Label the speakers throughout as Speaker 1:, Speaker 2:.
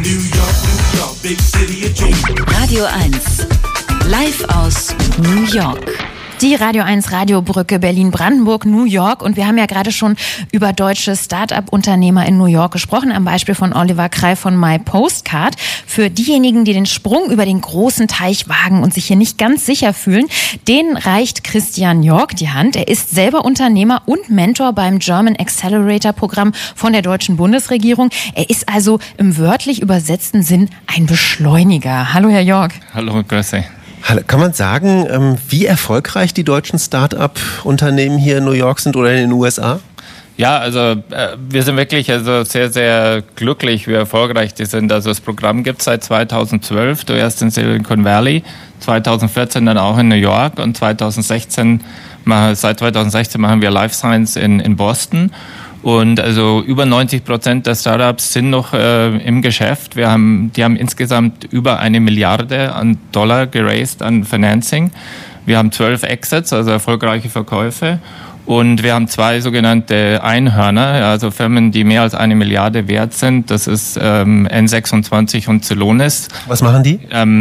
Speaker 1: Radio 1, live aus New York. Die Radio 1 Radiobrücke Berlin-Brandenburg, New York. Und wir haben ja gerade schon über deutsche Start-up-Unternehmer in New York gesprochen, am Beispiel von Oliver Kreil von MyPostcard. Für diejenigen, die den Sprung über den großen Teich wagen und sich hier nicht ganz sicher fühlen, denen reicht Christian York die Hand. Er ist selber Unternehmer und Mentor beim German Accelerator Programm von der deutschen Bundesregierung. Er ist also im wörtlich übersetzten Sinn ein Beschleuniger. Hallo, Herr York.
Speaker 2: Hallo, grüße.
Speaker 3: Kann man sagen, wie erfolgreich die deutschen Start-up-Unternehmen hier in New York sind oder in den USA?
Speaker 2: Ja, also wir sind wirklich sehr, sehr glücklich, wie erfolgreich die sind. Also das Programm gibt es seit 2012, zuerst in Silicon Valley, 2014 dann auch in New York und seit 2016 machen wir Life Science in Boston. Und also über 90% der Startups sind noch im Geschäft. Die haben insgesamt über $1 Milliarde geraced an Financing. Wir haben 12 Exits, also erfolgreiche Verkäufe. Und wir haben 2 sogenannte Einhörner, also Firmen, die mehr als $1 Milliarde wert sind. Das ist N26 und Celonis.
Speaker 3: Was machen die?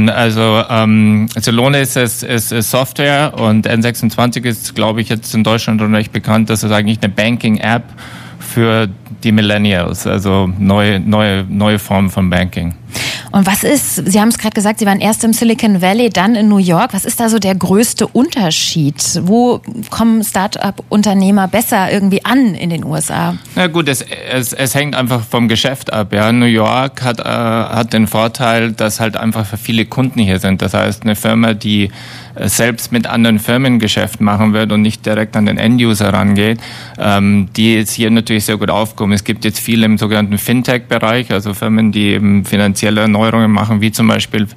Speaker 2: Celonis ist Software und N26 ist, glaube ich, jetzt in Deutschland schon recht bekannt. Das ist eigentlich eine Banking-App für die Millennials, also neue Formen von Banking.
Speaker 1: Und was ist, Sie haben es gerade gesagt, Sie waren erst im Silicon Valley, dann in New York. Was ist da so der größte Unterschied? Wo kommen Start-up-Unternehmer besser irgendwie an in den USA?
Speaker 2: Na gut, es hängt einfach vom Geschäft ab. Ja. New York hat den Vorteil, dass halt einfach viele Kunden hier sind. Das heißt, eine Firma, die selbst mit anderen Firmen Geschäft machen wird und nicht direkt an den End-User rangeht, die ist hier natürlich sehr gut aufgekommen. Es gibt jetzt viele im sogenannten Fintech-Bereich, also Firmen, die eben finanzielle Erneuerungen machen, wie zum Beispiel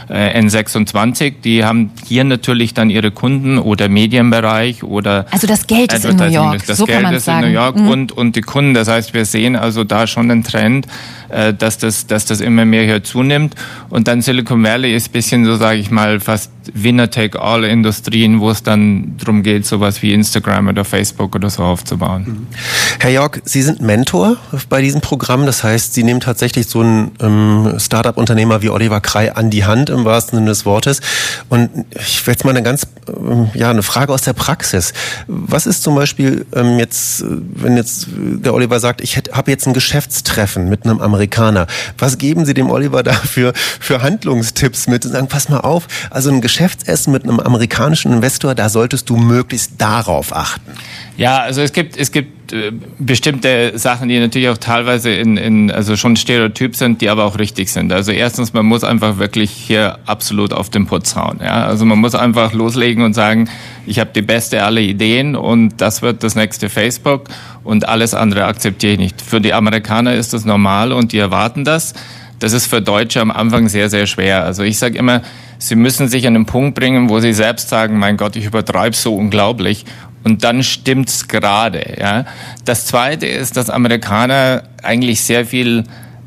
Speaker 2: N26. Die haben hier natürlich dann ihre Kunden oder Medienbereich oder...
Speaker 1: Also das Geld ist in New York, so kann man sagen. Das Geld ist in New York und die Kunden. Das heißt, wir sehen also da schon einen Trend, dass das immer mehr hier zunimmt. Und dann Silicon Valley ist ein bisschen so, sage ich mal, fast Winner-take-all-Industrien, wo es dann darum geht, sowas wie Instagram oder Facebook oder so aufzubauen.
Speaker 3: Herr York, Sie sind Mentor bei diesem Programm. Das heißt, Sie nehmen tatsächlich so einen Start-up-Unternehmer wie Oliver Kreil an die Hand, im wahrsten Sinne des Wortes. Und ich will jetzt mal eine Frage aus der Praxis. Was ist zum Beispiel wenn jetzt der Oliver sagt, ich habe jetzt ein Geschäftstreffen mit einem Amerikaner. Was geben Sie dem Oliver da für Handlungstipps mit? Und sagen, pass mal auf, also ein Geschäftsessen mit einem amerikanischen Investor, da solltest du möglichst darauf achten.
Speaker 2: Ja, also es gibt bestimmte Sachen, die natürlich auch teilweise also schon Stereotyp sind, die aber auch richtig sind. Also erstens, man muss einfach wirklich hier absolut auf den Putz hauen. Ja? Also man muss einfach loslegen und sagen, ich habe die beste aller Ideen und das wird das nächste Facebook und alles andere akzeptiere ich nicht. Für die Amerikaner ist das normal und die erwarten das. Das ist für Deutsche am Anfang sehr, sehr schwer. Also ich sage immer, sie müssen sich an den Punkt bringen, wo sie selbst sagen, mein Gott, ich übertreibe so unglaublich. Und dann stimmt's gerade. Ja. Das Zweite ist, dass Amerikaner eigentlich sehr viel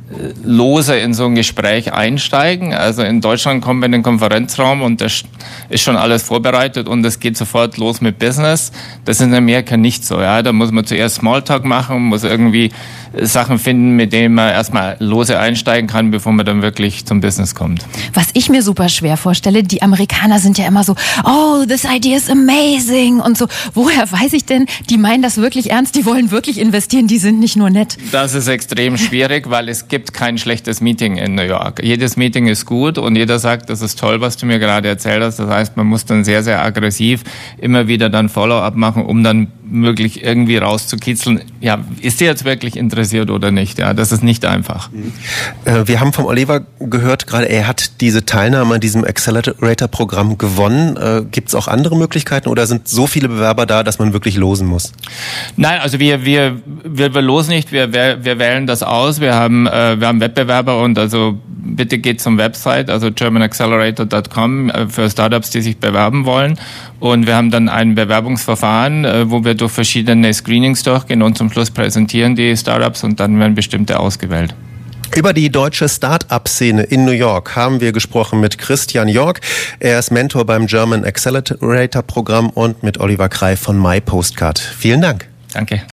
Speaker 2: lose in so ein Gespräch einsteigen. Also in Deutschland kommen wir in den Konferenzraum und das ist schon alles vorbereitet und es geht sofort los mit Business. Das ist in Amerika nicht so. Ja. Da muss man zuerst Smalltalk machen, muss irgendwie Sachen finden, mit denen man erstmal lose einsteigen kann, bevor man dann wirklich zum Business kommt.
Speaker 1: Was ich mir super schwer vorstelle, die Amerikaner sind ja immer so, oh, this idea is amazing und so. Woher weiß ich denn, die meinen das wirklich ernst, die wollen wirklich investieren, die sind nicht nur nett.
Speaker 2: Das ist extrem schwierig, weil es gibt kein schlechtes Meeting in New York. Jedes Meeting ist gut und jeder sagt, das ist toll, was du mir gerade erzählt hast. Das heißt, man muss dann sehr, sehr aggressiv immer wieder dann Follow-up machen, um dann möglich irgendwie rauszukitzeln, ja, ist der jetzt wirklich interessiert oder nicht? Ja, das ist nicht einfach.
Speaker 3: Wir haben vom Oliver gehört, gerade er hat diese Teilnahme an diesem Accelerator-Programm gewonnen. Gibt es auch andere Möglichkeiten oder sind so viele Bewerber da, dass man wirklich losen muss?
Speaker 2: Nein, also wir losen nicht, wir wählen das aus. Wir haben Wettbewerber und also bitte geht zum Website, also germanaccelerator.com für Startups, die sich bewerben wollen. Und wir haben dann ein Bewerbungsverfahren, wo wir durch verschiedene Screenings durchgehen und zum Schluss präsentieren die Startups und dann werden bestimmte ausgewählt.
Speaker 3: Über die deutsche Start-up-Szene in New York haben wir gesprochen mit Christian York. Er ist Mentor beim German Accelerator-Programm und mit Oliver Kreil von MyPostcard. Vielen Dank.
Speaker 2: Danke.